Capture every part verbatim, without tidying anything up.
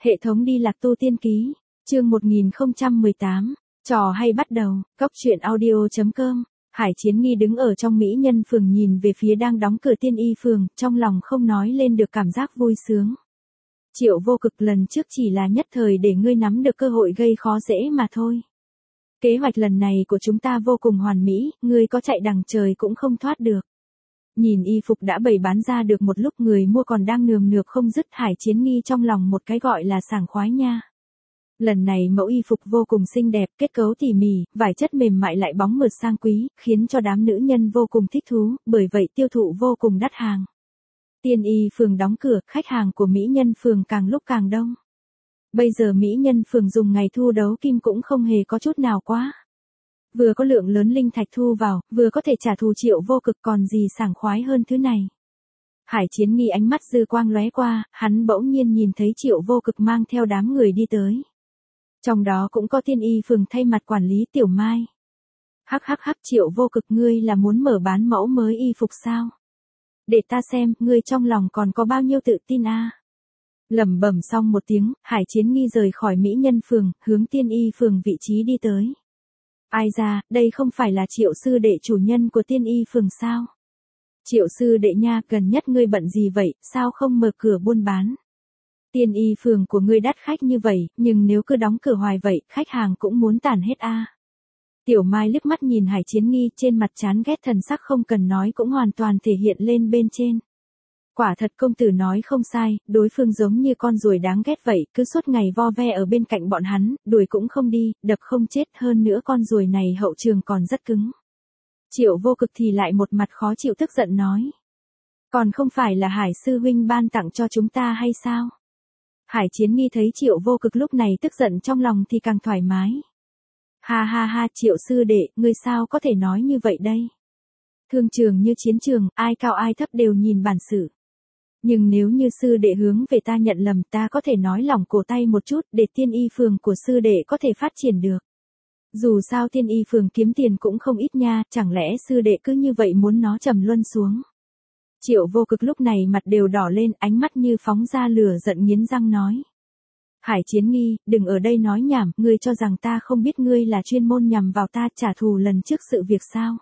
Hệ thống đi lạc tu tiên ký, chương một nghìn không trăm mười tám, trò hay bắt đầu, cóc truyện audio chấm com. Hải Chiến Nghi đứng ở trong mỹ nhân phường nhìn về phía đang đóng cửa tiên y phường, trong lòng không nói lên được cảm giác vui sướng. Triệu Vô Cực, lần trước chỉ là nhất thời để ngươi nắm được cơ hội gây khó dễ mà thôi. Kế hoạch lần này của chúng ta vô cùng hoàn mỹ, ngươi có chạy đằng trời cũng không thoát được. Nhìn y phục đã bày bán ra được một lúc, người mua còn đang nườm nượp không dứt. Hải Chiến Nghi trong lòng một cái gọi là sảng khoái nha. Lần này mẫu y phục vô cùng xinh đẹp, kết cấu tỉ mỉ, vải chất mềm mại lại bóng mượt sang quý, khiến cho đám nữ nhân vô cùng thích thú, bởi vậy tiêu thụ vô cùng đắt hàng. Tiên y phường đóng cửa, khách hàng của mỹ nhân phường càng lúc càng đông. Bây giờ mỹ nhân phường dùng ngày thu đấu kim cũng không hề có chút nào quá. Vừa có lượng lớn linh thạch thu vào, vừa có thể trả thù Triệu Vô Cực, còn gì sảng khoái hơn thứ này. Hải Chiến Nghi ánh mắt dư quang lóe qua, hắn bỗng nhiên nhìn thấy Triệu Vô Cực mang theo đám người đi tới. Trong đó cũng có tiên y phường thay mặt quản lý Tiểu Mai. Hắc hắc hắc, Triệu Vô Cực, ngươi là muốn mở bán mẫu mới y phục sao? Để ta xem, ngươi trong lòng còn có bao nhiêu tự tin a? À? Lẩm bẩm xong một tiếng, Hải Chiến Nghi rời khỏi mỹ nhân phường, hướng tiên y phường vị trí đi tới. Ai ra, đây không phải là Triệu sư đệ chủ nhân của tiên y phường sao? Triệu sư đệ nha, gần nhất ngươi bận gì vậy, sao không mở cửa buôn bán? Tiên y phường của ngươi đắt khách như vậy, nhưng nếu cứ đóng cửa hoài vậy, khách hàng cũng muốn tàn hết a. À. Tiểu Mai liếc mắt nhìn Hải Chiến Nghi, trên mặt chán ghét thần sắc không cần nói cũng hoàn toàn thể hiện lên bên trên. Quả thật công tử nói không sai, đối phương giống như con ruồi đáng ghét vậy, cứ suốt ngày vo ve ở bên cạnh bọn hắn, đuổi cũng không đi, đập không chết, hơn nữa con ruồi này hậu trường còn rất cứng. Triệu Vô Cực thì lại một mặt khó chịu tức giận nói. Còn không phải là Hải sư huynh ban tặng cho chúng ta hay sao? Hải Chiến Nghi thấy Triệu Vô Cực lúc này tức giận trong lòng thì càng thoải mái. Ha ha ha, Triệu sư đệ, ngươi sao có thể nói như vậy đây? Thương trường như chiến trường, ai cao ai thấp đều nhìn bản sự. Nhưng nếu như sư đệ hướng về ta nhận lầm, ta có thể nói lỏng cổ tay một chút để tiên y phường của sư đệ có thể phát triển được. Dù sao tiên y phường kiếm tiền cũng không ít nha, chẳng lẽ sư đệ cứ như vậy muốn nó trầm luân xuống? Triệu Vô Cực lúc này mặt đều đỏ lên, ánh mắt như phóng ra lửa giận nghiến răng nói. Hải Chiến Nghi, đừng ở đây nói nhảm, ngươi cho rằng ta không biết ngươi là chuyên môn nhằm vào ta trả thù lần trước sự việc sao?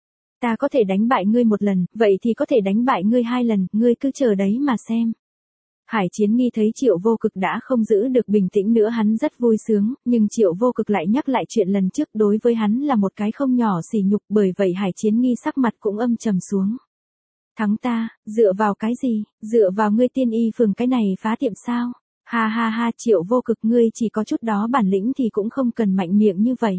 Ta có thể đánh bại ngươi một lần, vậy thì có thể đánh bại ngươi hai lần, ngươi cứ chờ đấy mà xem. Hải Chiến Nghi thấy Triệu Vô Cực đã không giữ được bình tĩnh nữa, hắn rất vui sướng, nhưng Triệu Vô Cực lại nhắc lại chuyện lần trước, đối với hắn là một cái không nhỏ sỉ nhục, bởi vậy Hải Chiến Nghi sắc mặt cũng âm trầm xuống. Thắng ta, dựa vào cái gì, dựa vào ngươi tiên y phường cái này phá tiệm sao? Ha ha ha, Triệu Vô Cực, ngươi chỉ có chút đó bản lĩnh thì cũng không cần mạnh miệng như vậy.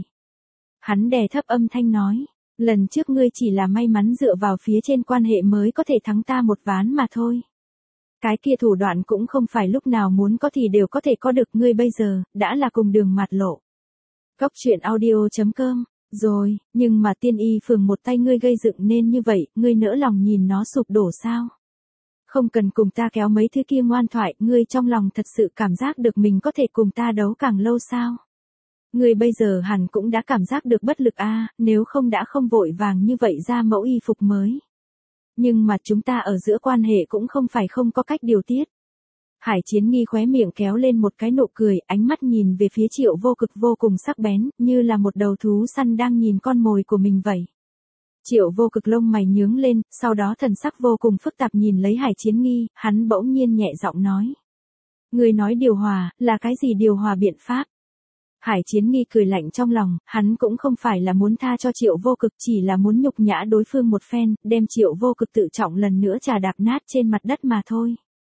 Hắn đè thấp âm thanh nói, lần trước ngươi chỉ là may mắn dựa vào phía trên quan hệ mới có thể thắng ta một ván mà thôi. Cái kia thủ đoạn cũng không phải lúc nào muốn có thì đều có thể có được, ngươi bây giờ, đã là cùng đường mạt lộ. Cóc truyện audio chấm com. Rồi, nhưng mà tiên y phường một tay ngươi gây dựng nên như vậy, ngươi nỡ lòng nhìn nó sụp đổ sao? Không cần cùng ta kéo mấy thứ kia ngoan thoại, ngươi trong lòng thật sự cảm giác được mình có thể cùng ta đấu càng lâu sao? Ngươi bây giờ hẳn cũng đã cảm giác được bất lực a, à, nếu không đã không vội vàng như vậy ra mẫu y phục mới. Nhưng mà chúng ta ở giữa quan hệ cũng không phải không có cách điều tiết. Hải Chiến Nghi khóe miệng kéo lên một cái nụ cười, ánh mắt nhìn về phía Triệu Vô Cực vô cùng sắc bén, như là một đầu thú săn đang nhìn con mồi của mình vậy. Triệu Vô Cực lông mày nhướng lên, sau đó thần sắc vô cùng phức tạp nhìn lấy Hải Chiến Nghi, hắn bỗng nhiên nhẹ giọng nói. Ngươi nói điều hòa, là cái gì điều hòa biện pháp? Hải Chiến Nghi cười lạnh trong lòng, hắn cũng không phải là muốn tha cho Triệu Vô Cực, chỉ là muốn nhục nhã đối phương một phen, đem Triệu Vô Cực tự trọng lần nữa trà đạp nát trên mặt đất mà thôi.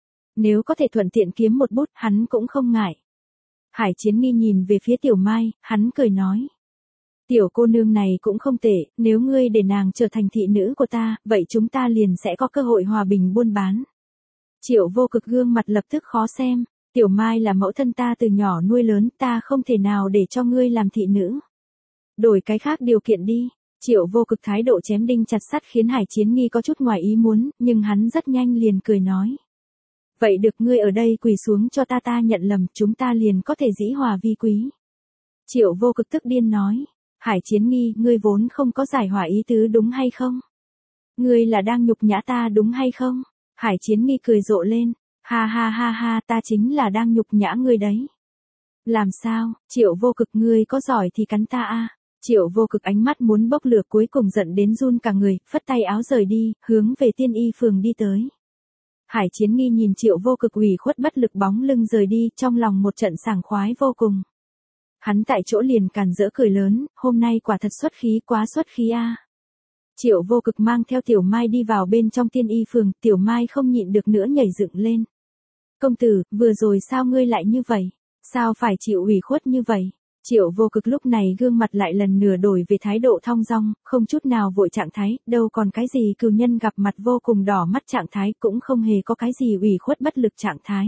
Nếu có thể thuận tiện kiếm một bút, hắn cũng không ngại. Hải Chiến Nghi nhìn về phía Tiểu Mai, hắn cười nói. Tiểu cô nương này cũng không tệ, nếu ngươi để nàng trở thành thị nữ của ta, vậy chúng ta liền sẽ có cơ hội hòa bình buôn bán. Triệu Vô Cực gương mặt lập tức khó xem. Tiểu Mai là mẫu thân ta từ nhỏ nuôi lớn, ta không thể nào để cho ngươi làm thị nữ. Đổi cái khác điều kiện đi. Triệu Vô Cực thái độ chém đinh chặt sắt khiến Hải Chiến Nghi có chút ngoài ý muốn, nhưng hắn rất nhanh liền cười nói. Vậy được, ngươi ở đây quỳ xuống cho ta, ta nhận lầm, chúng ta liền có thể dĩ hòa vi quý. Triệu Vô Cực tức điên nói. Hải Chiến Nghi, ngươi vốn không có giải hòa ý tứ đúng hay không? Ngươi là đang nhục nhã ta đúng hay không? Hải Chiến Nghi cười rộ lên. Ha ha ha ha, ta chính là đang nhục nhã ngươi đấy. Làm sao, Triệu Vô Cực ngươi có giỏi thì cắn ta a. Triệu Vô Cực ánh mắt muốn bốc lửa cuối cùng giận đến run cả người, phất tay áo rời đi, hướng về Tiên Y phường đi tới. Hải Chiến Nghi nhìn Triệu Vô Cực ủy khuất bất lực bóng lưng rời đi, trong lòng một trận sảng khoái vô cùng. Hắn tại chỗ liền càn rỡ cười lớn, hôm nay quả thật xuất khí, quá xuất khí a. Triệu Vô Cực mang theo Tiểu Mai đi vào bên trong Tiên Y phường, Tiểu Mai không nhịn được nữa nhảy dựng lên. Công tử, vừa rồi sao ngươi lại như vậy? Sao phải chịu ủy khuất như vậy? Triệu Vô Cực lúc này gương mặt lại lần nữa đổi về thái độ thong dong, không chút nào vội trạng thái, đâu còn cái gì cừu nhân gặp mặt vô cùng đỏ mắt trạng thái, cũng không hề có cái gì ủy khuất bất lực trạng thái.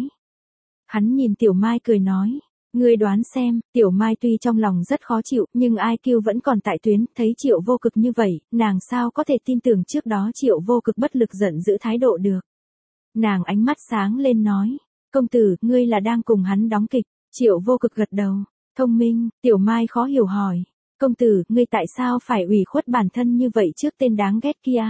Hắn nhìn Tiểu Mai cười nói, ngươi đoán xem, Tiểu Mai tuy trong lòng rất khó chịu, nhưng i kiu vẫn còn tại tuyến, thấy Triệu Vô Cực như vậy, nàng sao có thể tin tưởng trước đó Triệu Vô Cực bất lực giận giữ thái độ được. Nàng ánh mắt sáng lên nói, công tử, ngươi là đang cùng hắn đóng kịch. Triệu Vô Cực gật đầu, thông minh. Tiểu Mai khó hiểu hỏi, công tử, ngươi tại sao phải ủy khuất bản thân như vậy trước tên đáng ghét kia?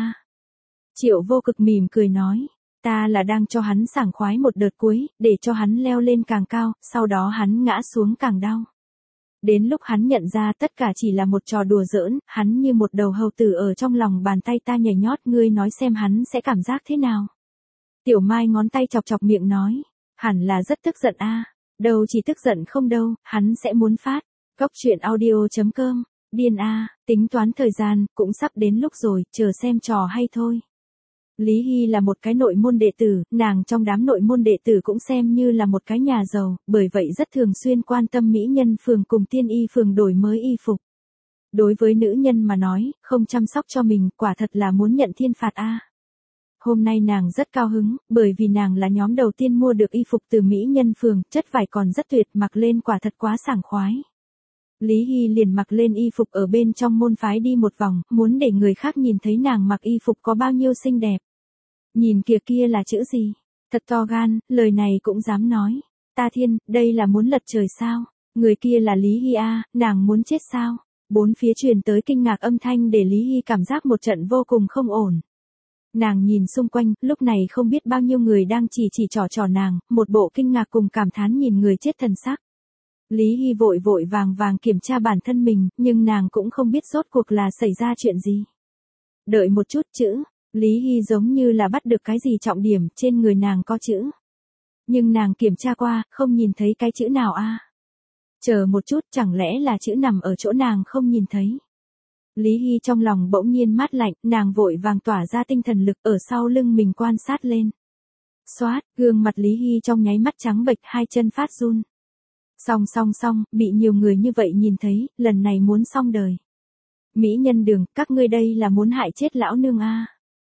Triệu Vô Cực mỉm cười nói, ta là đang cho hắn sảng khoái một đợt cuối, để cho hắn leo lên càng cao, sau đó hắn ngã xuống càng đau. Đến lúc hắn nhận ra tất cả chỉ là một trò đùa giỡn, hắn như một đầu hầu tử ở trong lòng bàn tay ta nhảy nhót, ngươi nói xem hắn sẽ cảm giác thế nào? Tiểu Mai ngón tay chọc chọc miệng nói, hẳn là rất tức giận a. Đâu chỉ tức giận không đâu, hắn sẽ muốn phát. Cóc truyện audio chấm com, điên a, tính toán thời gian, cũng sắp đến lúc rồi, chờ xem trò hay thôi. Lý Hy là một cái nội môn đệ tử, nàng trong đám nội môn đệ tử cũng xem như là một cái nhà giàu, bởi vậy rất thường xuyên quan tâm mỹ nhân phường cùng Tiên Y phường đổi mới y phục. Đối với nữ nhân mà nói, không chăm sóc cho mình, quả thật là muốn nhận thiên phạt a. Hôm nay nàng rất cao hứng, bởi vì nàng là nhóm đầu tiên mua được y phục từ mỹ nhân phường, chất vải còn rất tuyệt, mặc lên quả thật quá sảng khoái. Lý Hy liền mặc lên y phục ở bên trong môn phái đi một vòng, muốn để người khác nhìn thấy nàng mặc y phục có bao nhiêu xinh đẹp. Nhìn kìa, kia là chữ gì? Thật to gan, lời này cũng dám nói. Ta thiên, đây là muốn lật trời sao? Người kia là Lý Hy a, nàng muốn chết sao? Bốn phía truyền tới kinh ngạc âm thanh để Lý Hy cảm giác một trận vô cùng không ổn. Nàng nhìn xung quanh, lúc này không biết bao nhiêu người đang chỉ chỉ trỏ trỏ nàng, một bộ kinh ngạc cùng cảm thán nhìn người chết thần sắc. Lý Hy vội vội vàng vàng kiểm tra bản thân mình, nhưng nàng cũng không biết rốt cuộc là xảy ra chuyện gì. Đợi một chút, chữ. Lý Hy giống như là bắt được cái gì trọng điểm, trên người nàng có chữ. Nhưng nàng kiểm tra qua, không nhìn thấy cái chữ nào a. Chờ một chút, chẳng lẽ là chữ nằm ở chỗ nàng không nhìn thấy. Lý Hy trong lòng bỗng nhiên mát lạnh, nàng vội vàng tỏa ra tinh thần lực ở sau lưng mình quan sát lên. Xoát, gương mặt Lý Hy trong nháy mắt trắng bệch, hai chân phát run. Song song song, bị nhiều người như vậy nhìn thấy, lần này muốn xong đời. Mỹ nhân đường, các ngươi đây là muốn hại chết lão nương a.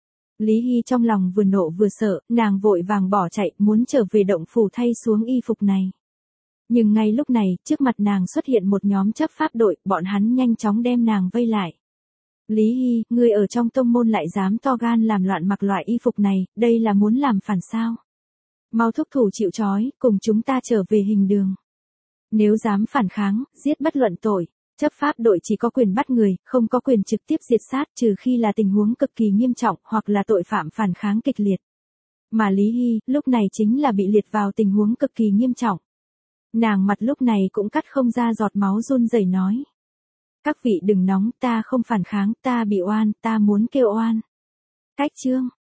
Lý Hy trong lòng vừa nộ vừa sợ, nàng vội vàng bỏ chạy, muốn trở về động phủ thay xuống y phục này. Nhưng ngay lúc này, trước mặt nàng xuất hiện một nhóm chấp pháp đội, bọn hắn nhanh chóng đem nàng vây lại. Lý Hy, ngươi ở trong tông môn lại dám to gan làm loạn mặc loại y phục này, đây là muốn làm phản sao? Mau thúc thủ chịu trói, cùng chúng ta trở về hình đường. Nếu dám phản kháng, giết bất luận tội. Chấp pháp đội chỉ có quyền bắt người, không có quyền trực tiếp diệt sát, trừ khi là tình huống cực kỳ nghiêm trọng, hoặc là tội phạm phản kháng kịch liệt. Mà Lý Hy, lúc này chính là bị liệt vào tình huống cực kỳ nghiêm trọng. Nàng mặt lúc này cũng cắt không ra giọt máu, run rẩy nói. Các vị đừng nóng, ta không phản kháng, ta bị oan, ta muốn kêu oan. Cách chương.